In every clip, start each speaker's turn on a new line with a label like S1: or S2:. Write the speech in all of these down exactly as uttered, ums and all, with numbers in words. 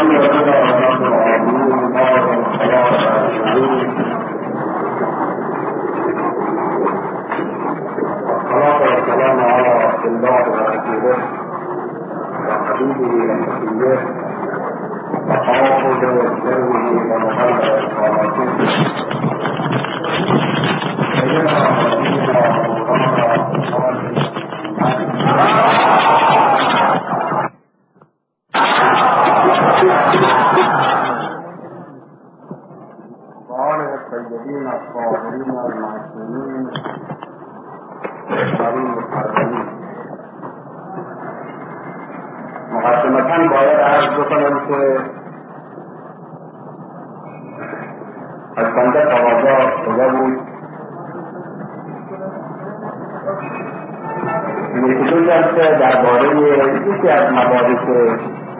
S1: مقدمتاً باید عرض بکنم که از بنده تقاضا شده بود یکی دو جلسه درباره یکی از مباحث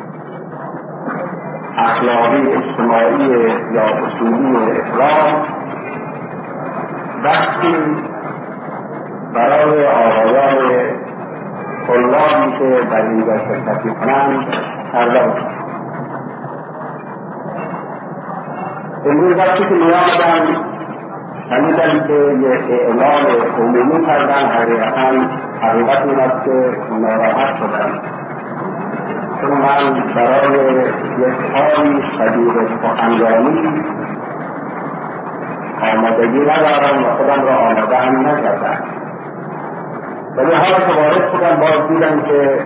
S1: اخلاقی اجتماعی یا اصولی اسلام بحثی برای آقایان طلابی که در اینجا شرکت می‌کنند کرده بود. امروز وقتی که می‌آمدم شنیدم که یک اعلان عمومی کردن، حقیقتاً حقیقت این است که ناراحت شدم، چون من برای یک کاری شدید سخنرانی آمادگی ندارم و خودم را آماده هم نکردم. ولی حالا که وارد شدم باز دیدم که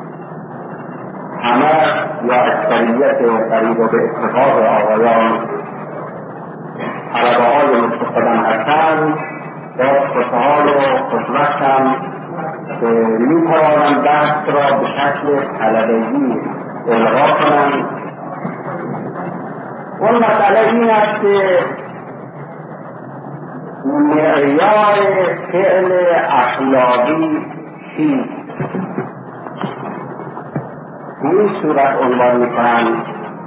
S1: همه یا اکثریت قریب به اتفاق آقایان طلبه های مثل خودم هستند. باز خوشحال و خوشبختم که میتوانم بحث را به شکل طلبگی القا کنم. اون مسئله این است که معیار فعل اخلاقی چیست؟ این صورت عنوان میکنند،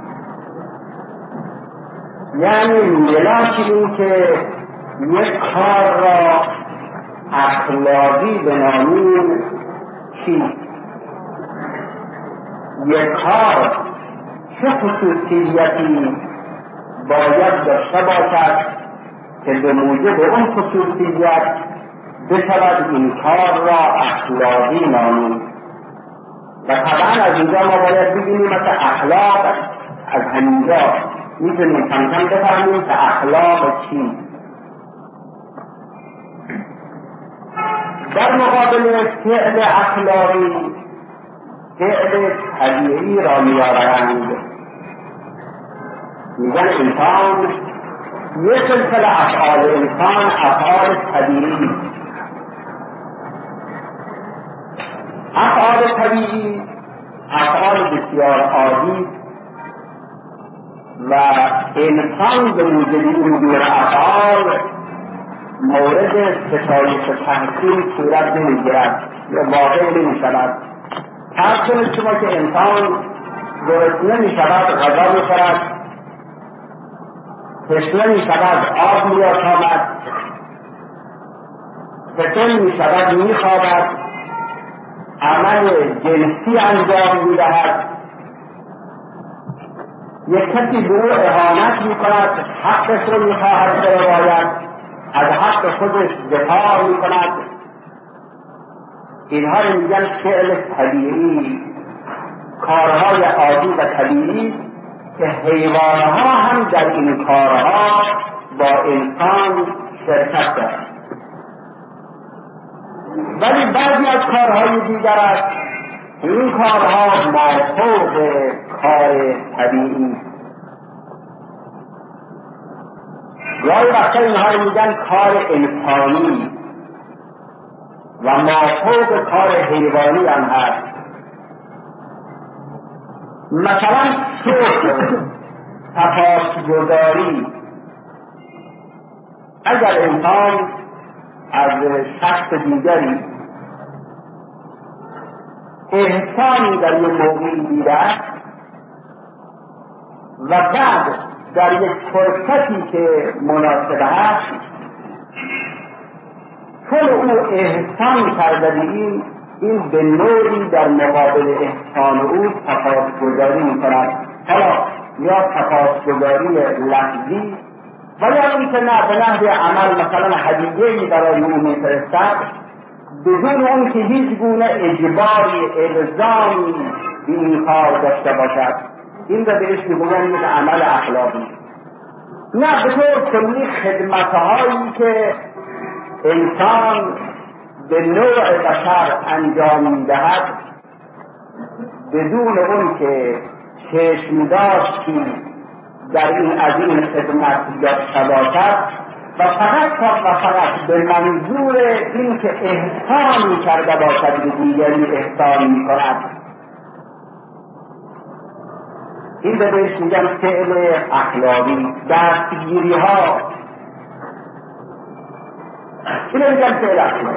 S1: یعنی ملاک این که یک کار را اخلاقی بنامیم چیست؟ یک کار چه خصوصیتی باید داشته باشد که به موجب اون خصوصیت بشود این کار را اخلاقی نامید؟ و طبعا از اینجا ما باید ببینیم مثل اخلاق، از همینجا میتونیم کم کم بفهمیم که اخلاق چیست. در مقابل فعل اخلاقی فعل طبیعی را میآورند، میگن انسان یک سلسله افعال انسان افعال طبیعی. افعال طبیعی افعال بسیار عادی و انسان به موجب این گونه افعال مورد ستایش و تحسین صورت نمیگیرد یا واقع نمیشود. فرض کنید شما که انسان گرسنه میشود غذا میخورد، تشنه میشود آب میآشامد، فتن میشود میخوابد، عمل جنسی انجام میدهد، یک کسی به او اهانت میکند، حقش رو میخواهد برباید، از حق خودش دفاع میکند. اینها رو میگن فعل طبیعی، کارهای عادی و طبیعی که حیوانها هم در این کارها با انسان شرکت دارند. ولی بعضی از کارهای دیگر است این کارها مافوق کار طبیعی. گاهی وقتا اینها رو میگن کار انسانی و مافوق کار حیوانی هم هست. مثلا صلح، تفاصگذاری، اگر انسان از شخص دیگری احسانی در یک موقعی دیده و بعد در یک فرصتی که مناسب است چون او احسان کرده بیم، این به نوعی در مقابل احسان او تفاصگذاری می‌کند. حالا یا تفاصگذاری لفظی و یا اینکه نه به نحو عمل مثلا هدیه‌ای برای او میفرستد بدون اون که هیچ گونه اجباری الزامی به این کار داشته باشد، این را بهش میگویند یک عمل اخلاقی. نه، به طور کلی خدمتهایی که انسان به نوع بشر انجام میدهد بدون اون که چشم داشتی در این از این خدمت داشته باشد و فقط و فقط به منظور این که احسانی کرده باشد به دیگری احسان میکند، این به بهش میگن فعل اخلاقی. دستگیری ها اینو میگن فعل اخلاقی.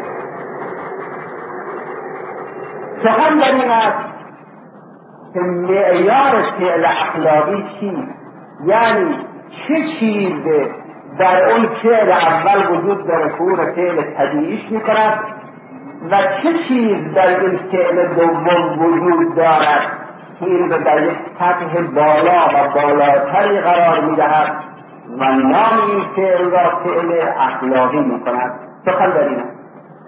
S1: سخن در این است که معیار فعل اخلاقی چی؟ یعنی چه چیز در اون فعل اول وجود داره که اون فعل طبیعیش میکند و چه چیز در این فعل دوم وجود دارد که این رو در یک سطح بالا و بالاتری قرار میدهد و نام این فعل را فعل اخلاقی میکند. سخن در این است.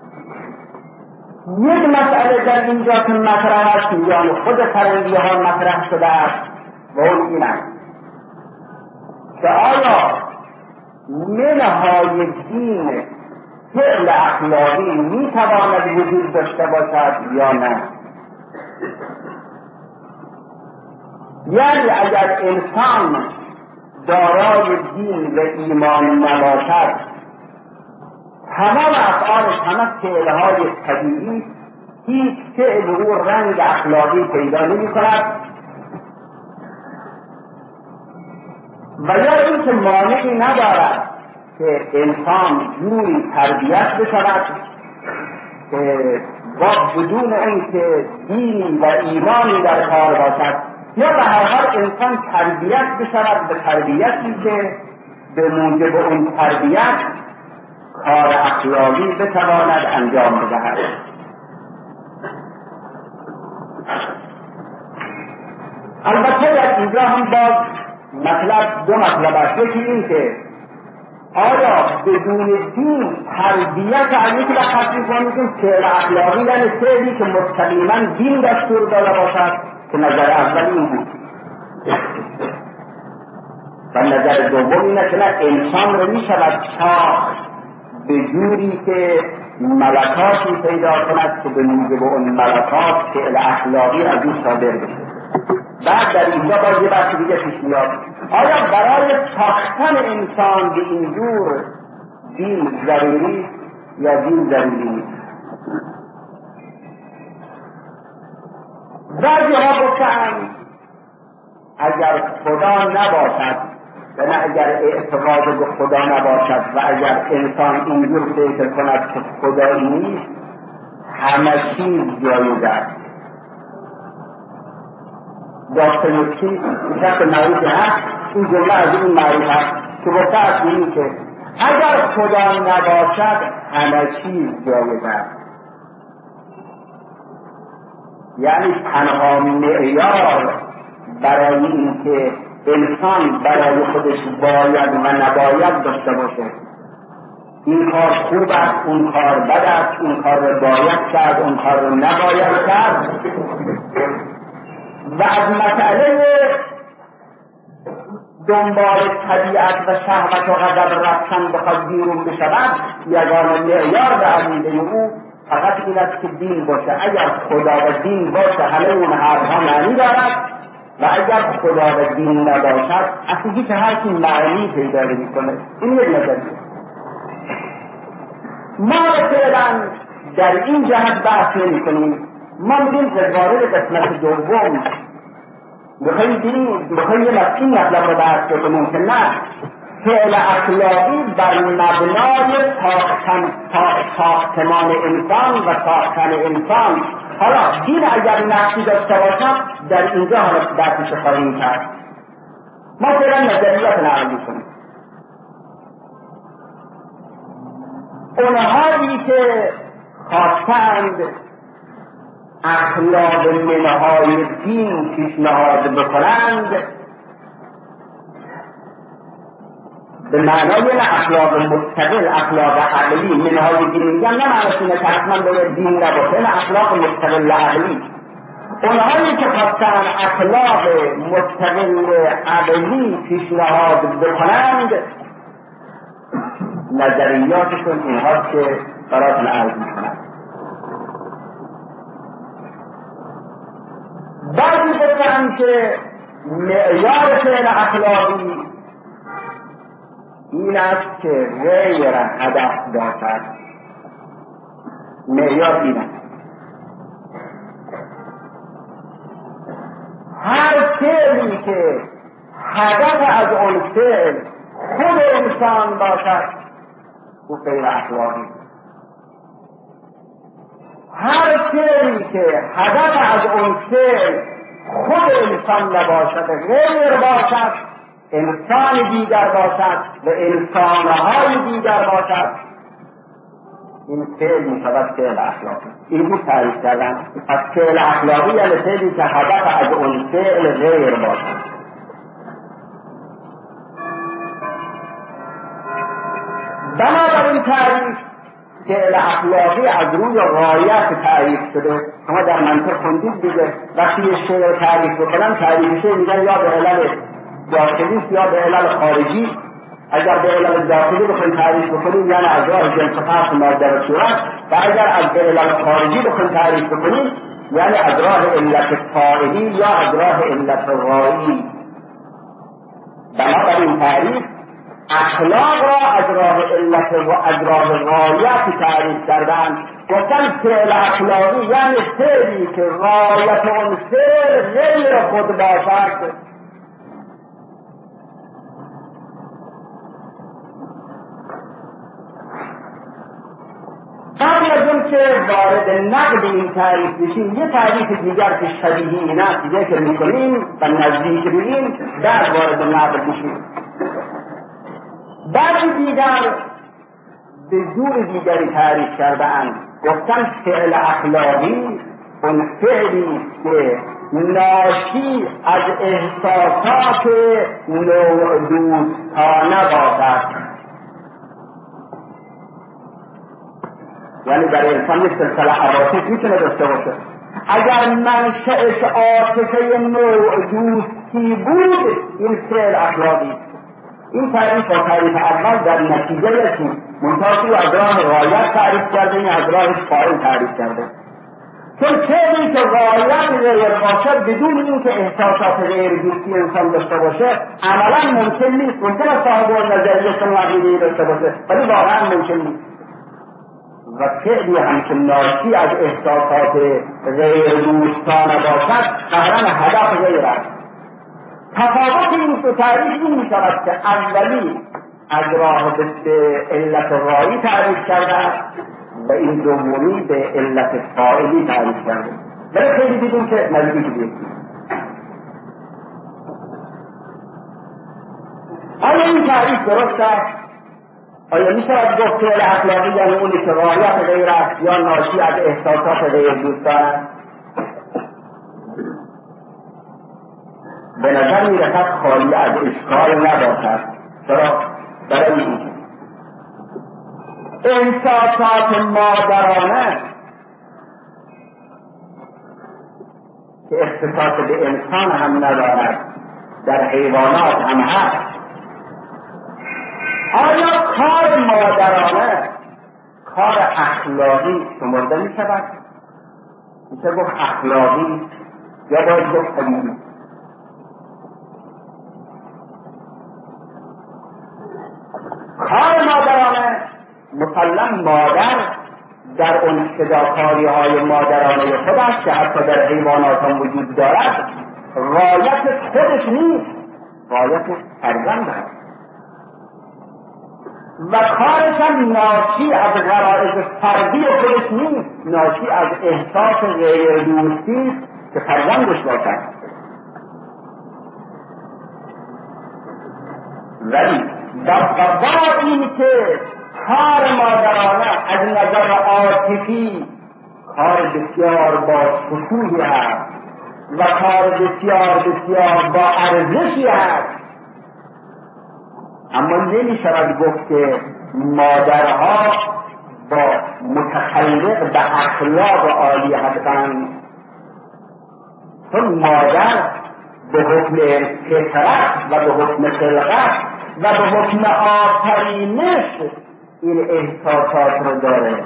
S1: یک مسئله در اینجا که مطرح است میان خود فرنگی ها مطرح شده است و اون این است که آیا منهای دین فعل اخلاقی میتواند وجود داشته باشد یا نه؟ یعنی اگر انسان دارای دین و ایمان نباشد، تمام افعالش همه فعلهای طبیعی، هیچ فعل او رنگ اخلاقی پیدا نمی کند و یا اینکه مانعی ندارد که انسان جوری تربیت بشود که با بدون اون که دینی و ایمانی در کار باشد، یا به هر حال انسان تربیت بشود به تربیتی که به موجب اون تربیت کار اخلاقی بتواند انجام بدهد. البته در اینجا هم باز مطلب دو مطلب است. یکی این که آیا بدون دین تربیت علیه که بخصی کنید که فعل اخلاقی یعنی فعلی که مستقیما دین دستور داده باشد که نظر اول این بود و نظر دوم اینه که نه، انسان رو می شود ساخت به جوری که ملکاتی پیدا کند که به موجب اون ملکات فعل اخلاقی از این صادر بشه. بعد در اینجا باز یه بحث دیگه پیش میاد، آیا برای ساختن انسان به این جور دین ضروری یا دین ضروری نیست؟ بعضی ها گفتند اگر خدا نباشد و نه اگر اعتقاد به خدا نباشد و اگر انسان اینجور فکر کند که خدایی نیست، همه چیز جایز است. داستانوفسکی شخص معروف هست، این جمله از این معروف هست که گفته است این که اگر خدا نباشد همه چیز جایز است. یعنی تنها معیار برای این که انسان برای خودش باید و نباید داشته باشه، این کار خوب است، اون کار بد است، این کار رو باید کرد، اون کار رو نباید کرد، و از مسئله دنبال طبیعت و شهوت و غضب رفتن بخواد بیرون بشود، یگانه معیار به عقیده او فقط این است که دین باشه. اگر خدا و دین باشه همه اون حرفها معنی دارد و اگر خدا و دین نباشد اصلا هیچ حرفی معنی پیدا نمی‌کنه. این یک نظریه. ما فعلا در این جهت بحث نمی‌کنیم. ما می‌گیم که وارد قسمت دوم بخواهیم دین بخواهیم یه مسئله مطلب رو بحث کنیم که نه، فعل اخلاقی بر مبنای ساختن ساختمان انسان و ساختن انسان. حالا دین اگر نقشی داشته باشد در اینجا حالا بحثش خواهیم کرد. ما فعلا نظریات نقل می‌کنیم. اونهایی که خواستند اخلاق منهای دین پیشنهاد بکنند، به معنای نه اخلاق مستقل، اخلاق عقلی. منهای دین میگن نه معنیش اینه که حتما باید دین نباشه، نه اخلاق مستقل عقلی. اونهایی که خواستن اخلاق مستقل عقلی پیشنهاد بکنند، نظریاتشون این هاست که براتون عرض میکنند. بعضی گفتن که معیار فعل اخلاقی این است که غیر هدف داشت. معیار این است هر فعلی که هدف از اون فعل خود انسان باشد او غیر اخلاقی. هر فعلی که هدف از اون فعل خود انسان نباشد، غیر باشد، انسان دیگر باشد و انسانهای دیگر باشد، این فعل میشود فعل اخلاقی. اینجور تعریف کردن. پس فعل اخلاقی یعنی فعلی که هدف از اون فعل غیر باشد. بنابراین تعریف فعل اخلاقی از روی غایت تعریف شده. شما در منطق خوندید دیگه، وقتی یه شیء رو تعریف بکنن تعریف شیء میگن یا به علل داخلی یا به علل خارجی. اگر به علل داخلی بخواید تعریف بکنید یعنی از راه جنس خاص مادر و صورت، و اگر از به علل خارجی بخواید تعریف بکنید یعنی از راه علت فاعلی یا از راه علت غایی. بنابراین تعریف اخلاق را از راه علت و از راه غایت تعریف کردن. گفتن فعل اخلاقی یعنی فعلی که غایت اون فعل غیر خود باشد. قبل از اون که وارد نقد این تعریف بشیم، یه تعریف دیگر که شبیه این است ذکر میکنیم و نزدیک به این در وارد نقد بشیم. بعضی دیگر به جور دیگری تعریف کرده‌اند. گفتن فعل اخلاقی اون فعلی که ناشی از احساسات نوع دوستانه باشد. یعنی در انسان یک سلسله حواسط میتونه داشته باشه. اگر منشأش عاطفه نوع دوستی بود این فعل اخلاقی. این تعریف با تعریف اول در نتیجه یکی منتاسی از راه غایت تعریف کرده، این از راه فاعل تعریف کرده. چون فعلی که غایت غیر باشد بدون این که احساسات غیر دوستی انسان داشته باشه عملا ممکن نیست. ممکن است صاحب نظریه عقیده‌ای داشته باشه ولی واقعا ممکن نیست. و فعلی هم که ناشی از احساسات غیر دوستانه باشد قهرن هدف غیر است. تفاوت این دو تعریف این می شود که اولی از راه به علت غایی تعریف کرده است و این دومی به علت فاعلی تعریف کرده. ولی خیلی دیدیم که نزدیک بیست. آیا این تعریف درست است؟ آیا می شود گفت فعل اخلاقی یعنی اونی که غایت غیر است یا ناشی از احساسات غیر دوستانه است؟ به نظر می رسد خالی از اشکال نباشد. چرا؟ برای این احساسات مادرانه که اختصاص به انسان هم ندارد در حیوانات هم هست. آیا کار مادرانه کار اخلاقی شمرده می شود؟ میشه گفت اخلاقی یا باید گفت طبیعی؟ کار مادرانه مسلم مادر در اون فداکاری های مادرانه خودش که حتی در حیوانات هم وجود دارد غایت خودش نیست، غایت فرزند است و کارش هم ناشی از غرایز فردی خودش نیست، ناشی از احساس غیر دوستی که فرزندش باشد. ولی با این که کار مادرانه از نظر عاطفی کار بسیار با شکوهی هست و کار بسیار بسیار با ارزشی هست، اما نمی شود گفت که مادرها با متخلق به اخلاق عالی هستند، چون مادر به حکم فطرت و به حکم خلقت و به حکم آفرینش این احساسات رو داره.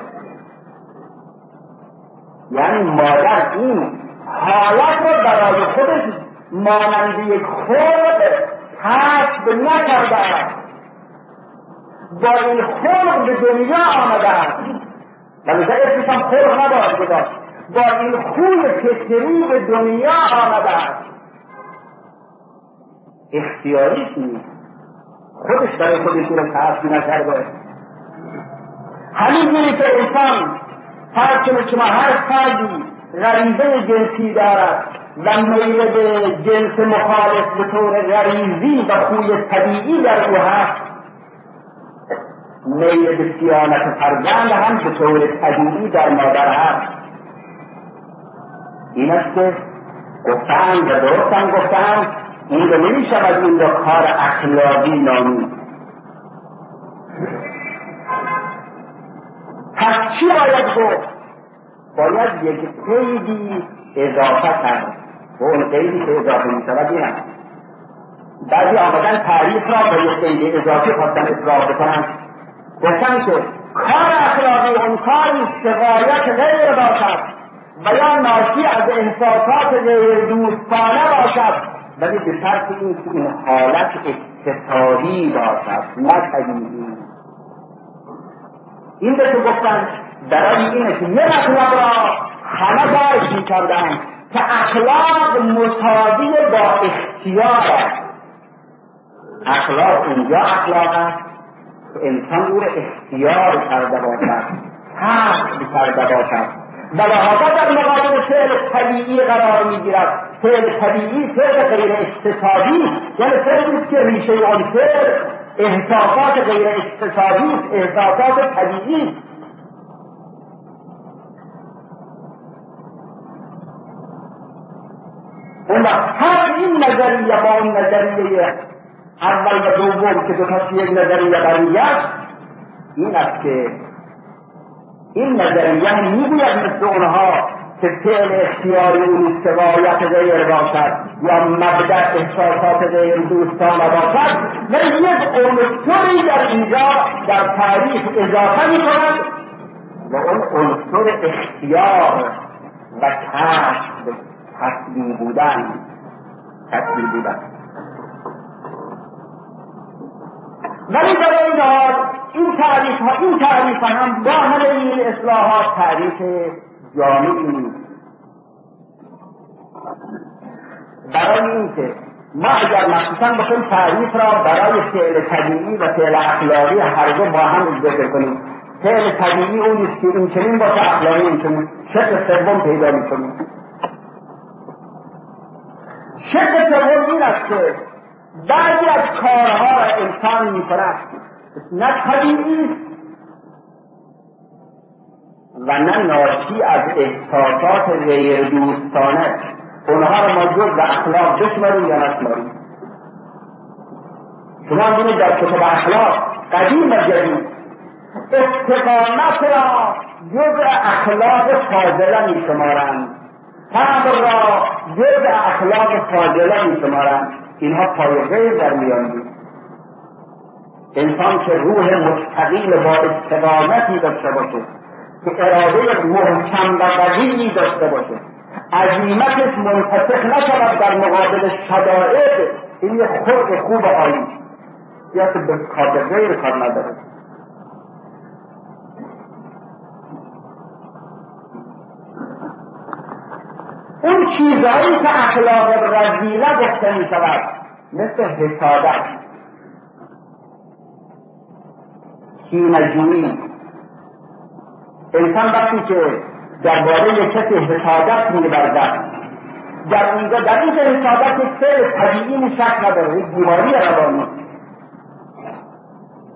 S1: یعنی مادر این حالت رو برای خودش مانند یک خلق کسب نکرده است، با این خلق به دنیا آمده است و مثلا اسمش هم خلق نباید گذاشت، با این خوی فطری به دنیا آمده است، اختیاریش نیست، خودش برای خودش رو کسب نکرده. همینجوری که انسان فرض کنید شما هر فردی غریزه جنسی دارد و میل به جنس مخالف به طور غریزی و خوی طبیعی در او هست، میل به صیانت فرزند هم به طور طبیعی در مادر هست. این است که گفتند و درستم گفتند این رو نمی شود این را کار اخلاقی نامید. پس چی باید گفت؟ باید یک قیدی اضافه کرد و اون قیدی که اضافه می شود این هست. بعضی آمدن تعریف را با یک قید اضافی خواستن اصلاح بکنند، گفتن که کار اخلاقی اون کاری است که غایت غیر باشد و یا ناشی از احساسات غیر دوستانه باشد، ولی به شرط این که این حالت اکتسابی باشد نه طبیعی. این به تو گفتن برای اینه که یه مطلب را همه درک می‌کردن که اخلاق مساوی با اختیار است. اخلاق اونجا اخلاق است که انسان او را اختیار کرده باشد، کسب کرده باشد و لحاظا در مقابل فعل طبیعی قرار میگیرد. فعل طبیعی فعل غیر اکتسابی، یعنی فعلی که ریشه آن فعل احساسات غیر اکتسابی، احساسات طبیعی. اون هر این نظریه با اون نظریه اول و دوم که دو تا یک نظریه قریه است، این است که این نظریه میگوید مثل اونها که فعل اختیاری اون استقایت غیر باشد یا مبدأ احساسات غیر دوستانه باشد، ولی یک عنصری در اینجا در تعریف اضافه میکند و اون عنصر اختیار و کسب، کسبی بودن کسبی بودن ولی برای این حال این تعریف ها این تعریف هم با همه این اصلاحات تعریف جامعی نیست. برای این که ما اگر مخصوصا بخوایم تعریف را برای فعل طبیعی و فعل اخلاقی هر دو با هم ذکر کنیم، فعل طبیعی اون است که این چنین باشه، اخلاقی این چنین، شکل سوم پیدا میکنیم. شکل سوم این است که بعضی از کارها را انسان میکند نه طبیعی و نه ناشی از احساسات غیر دوستانه، اونها را ما جز اخلاق بشماریم یا نشماریم. شما بینید در کتب اخلاق قدیم و جدید استقامت را جز اخلاق فاضله می شمارند، صبر را جز اخلاق فاضله می شمارند. اینها پای غیر در میان. انسان که روح مستقیل با استقامتی داشته باشه، که اراده محکم و قوی داشته باشه، عزیمتش منفتح نشود در مقابل شدائد، این یک خلق خوب عالی یا که به کار غیر کار نداره. اون چیزهایی که اخلاق رذیله گفته می شود مثل حسادت، کینه‌جویی، انسان وقتی که درباره کسی حسادت می‌ورزد، در اینجا در این که حسادت یک فعل طبیعی شک نداره، یک بیماری روانی،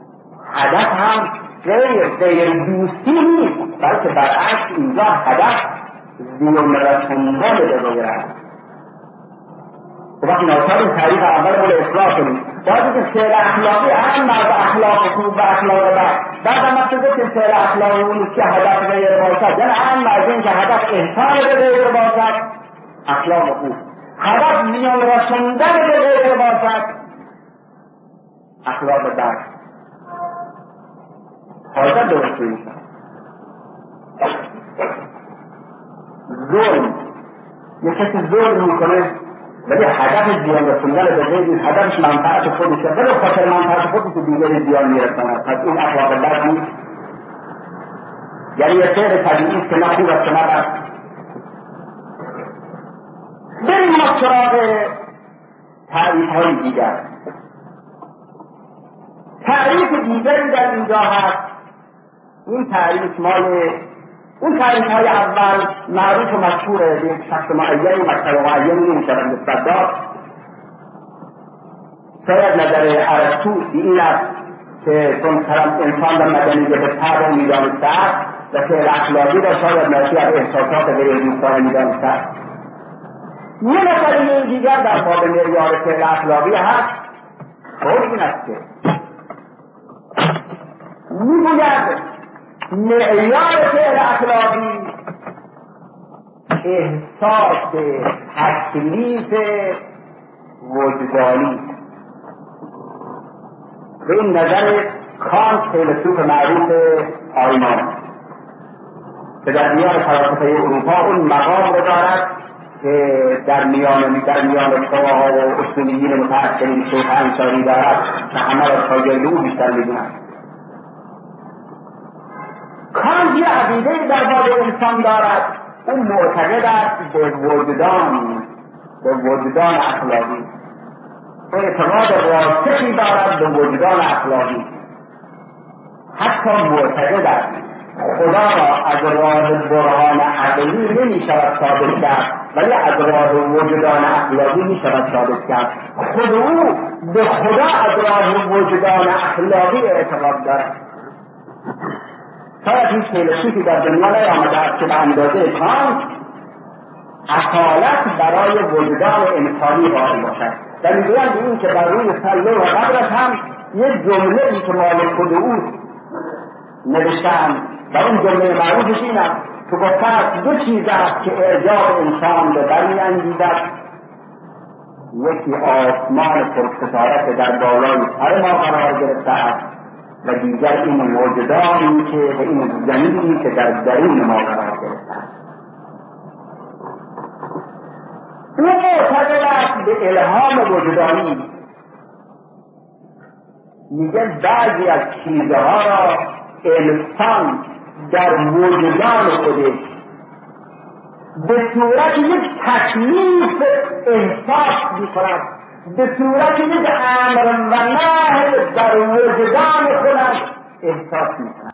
S1: هدف هم غیر غیر دوستی نیست، بلکه برعکس اینجا هدف زیون رسوندن به غیرت. وقتی ناچار این تعریف اول مول اصلاح کنیم باید که فعل اخلاقی هم مرد اخلاق خوب و اخلاق بد. بعد هم وقتی گفتیم فعل اخلاقی اونی که هدف غیر باشد، یعنی هم مرد این که هدف احسان به غیر باشد اخلاق خوب، هدف زیون رسوندن به غیر باشد اخلاق بد. حاضر درست کنیم ظلم، یه کسی ظلم میکنه ولی هدف زیان رسوندن به غیر، هدفش منفعت خودشه، ولی خاطر منفعت خودش دیگری زیان میرساند، پس این اخلاق بد نیست. یعنی یه فعل طبیعی است که نه خوب است که نه بد. بریم ما سراغ تعریف‌های دیگر. تعریف دیگری در اینجا هست. این تعریف مال اون تعریف های اول معروف و مشهوره، به یک شخص معینی مطلب معینی نمیشود نسبت داد. شاید نظر ارسطو این است که چون انسان و مدنی به طبع میدانسته است و فعل اخلاقی را شاید ناشی از احساسات غیر دوستانه میدانسته است. یه نظریه دیگر در باب معیار فعل اخلاقی هست، خب این است که میگوید معیار فعل اخلاقی احساس تکلیف وجدانی. به این نظر کانت فیلسوف معروف آلمان که در میان فلاسفه اروپا اون مقام رو دارد که در میان در میان فقها و اصولیین متأثرین شیخ انصاری دارد که همه را شاگرد او بیشتر می‌دونند. کانت یه عقیده در باب انسان دارد، اون معتقد است به وجدان، به وجدان اخلاقی، اعتقاد راسخی دارد به وجدان اخلاقی. حتی معتقد است خدا را از راه برهان عقلی نمی شود ثابت کرد ولی از راه وجدان اخلاقی می شود ثابت کرد. خود او به خدا از راه وجدان اخلاقی اعتقاد دارد. شاید هیچ فیلسوفی در دنیا نیامده است که به اندازه کانت اصالت برای وجدان انسانی قائل باشد و میگویند این که بر روی سله و قبرش هم یک جمله ای که مال خود او نوشتند و اون جمله معروفش این است که گفته دو چیز است که اعجاب انسان به بر می‌انگیزد، یکی آسمان پرستاره در بالای سر ما قرار گرفته است و دیگر این وجدانی که و این زمینی که در درون ما قرار گرفته است. او معتقد است به الهام وجدانی. میگه بعضی از چیزها را انسان در وجدان خودش به صورت یک تکلیف احساس می‌کند، به صورت یک امر و نهی در وجدان خودش احساس می‌کند.